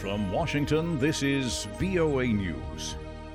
From Washington, this is VOA News.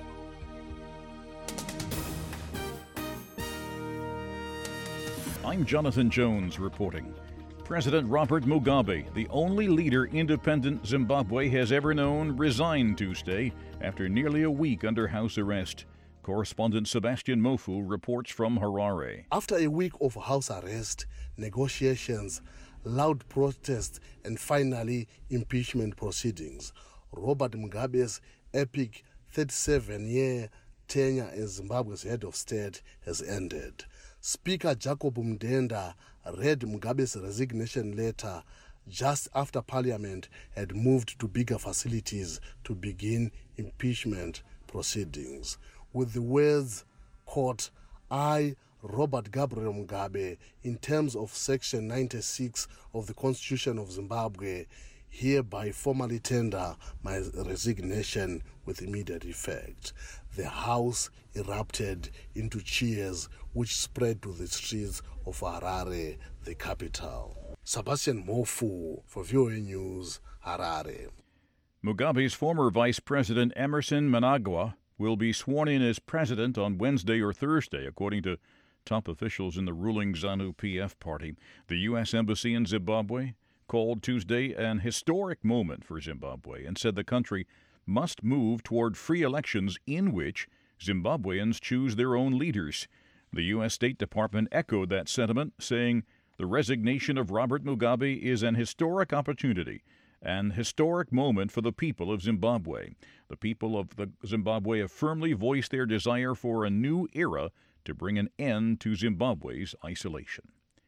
I'm Jonathan Jones reporting. President Robert Mugabe, the only leader independent Zimbabwe has ever known, resigned Tuesday after nearly a week under house arrest. Correspondent Sebastian Mofu reports from Harare. After a week of house arrest, negotiations, loud protests, and finally impeachment proceedings, Robert Mugabe's epic 37-year tenure as Zimbabwe's head of state has ended. Speaker Jacob Mdenda read Mugabe's resignation letter just after Parliament had moved to bigger facilities to begin impeachment proceedings. With the words, quote, I, Robert Gabriel Mugabe, in terms of Section 96 of the Constitution of Zimbabwe, hereby formally tender my resignation with immediate effect. The House erupted into cheers which spread to the streets of Harare, the capital. Sebastian Mofu for VOA News, Harare. Mugabe's former Vice President Emmerson Mnangagwa will be sworn in as president on Wednesday or Thursday, according to top officials in the ruling ZANU-PF party. The U.S. Embassy in Zimbabwe called Tuesday an historic moment for Zimbabwe and said the country must move toward free elections in which Zimbabweans choose their own leaders. The U.S. State Department echoed that sentiment, saying the resignation of Robert Mugabe is an historic opportunity, an historic moment for the people of Zimbabwe. The people of Zimbabwe have firmly voiced their desire for a new era to bring an end to Zimbabwe's isolation.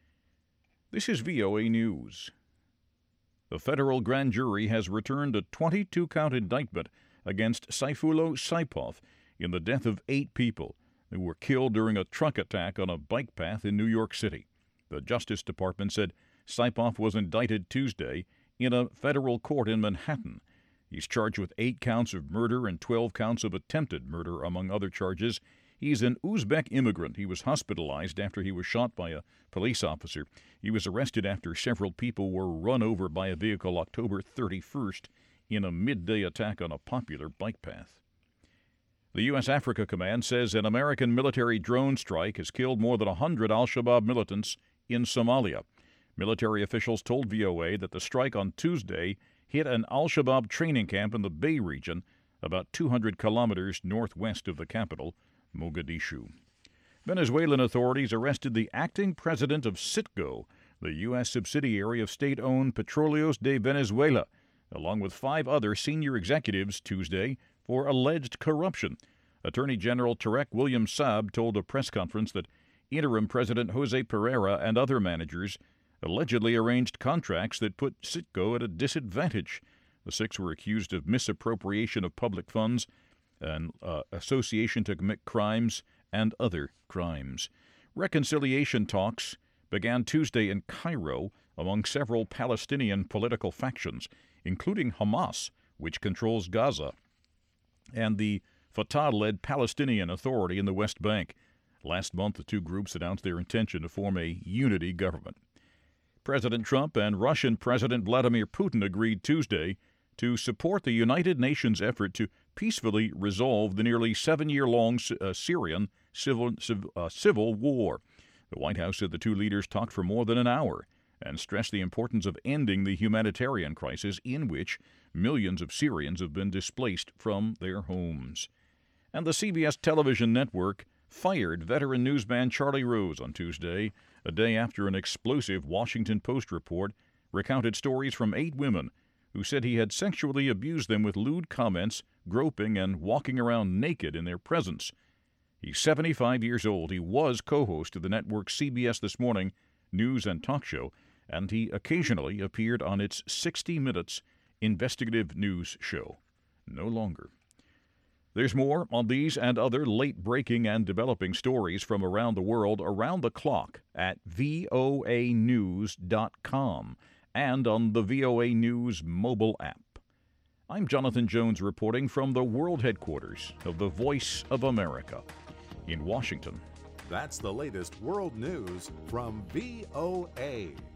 This is VOA News. The federal grand jury has returned a 22-count indictment against Sayfullo Saipov in the death of 8 people who were killed during a truck attack on a bike path in New York City. The Justice Department said Saipov was indicted Tuesday in a federal court in Manhattan. He's charged with 8 counts of murder and 12 counts of attempted murder, among other charges. He's an Uzbek immigrant. He was hospitalized after he was shot by a police officer. He was arrested after several people were run over by a vehicle October 31st in a midday attack on a popular bike path. The U.S. Africa Command says an American military drone strike has killed more than 100 al-Shabaab militants in Somalia. Military officials told VOA that the strike on Tuesday hit an al-Shabaab training camp in the Bay region, about 200 kilometers northwest of the capital, Mogadishu. Venezuelan authorities arrested the acting president of Citgo, the U.S. subsidiary of state-owned Petróleos de Venezuela, along with 5 other senior executives Tuesday for alleged corruption. Attorney General Tarek William Saab told a press conference that interim President Jose Pereira and other managers allegedly arranged contracts that put Citgo at a disadvantage. The 6 were accused of misappropriation of public funds and association to commit crimes and other crimes. Reconciliation talks began Tuesday in Cairo among several Palestinian political factions, including Hamas, which controls Gaza, and the Fatah-led Palestinian Authority in the West Bank. Last month, the 2 groups announced their intention to form a unity government. President Trump and Russian President Vladimir Putin agreed Tuesday to support the United Nations effort to peacefully resolve the nearly 7-year-long Syrian civil war. The White House said the 2 leaders talked for more than an hour and stressed the importance of ending the humanitarian crisis in which millions of Syrians have been displaced from their homes. And the CBS television network fired veteran newsman Charlie Rose on Tuesday, a day after an explosive Washington Post report recounted stories from 8 women who said he had sexually abused them with lewd comments, groping, and walking around naked in their presence. He's 75 years old. He was co-host of the network's CBS This Morning news and talk show, and he occasionally appeared on its 60 Minutes investigative news show. No longer. There's more on these and other late-breaking and developing stories from around the world around the clock at voanews.com and on the VOA News mobile app. I'm Jonathan Jones reporting from the world headquarters of the Voice of America in Washington. That's the latest world news from VOA.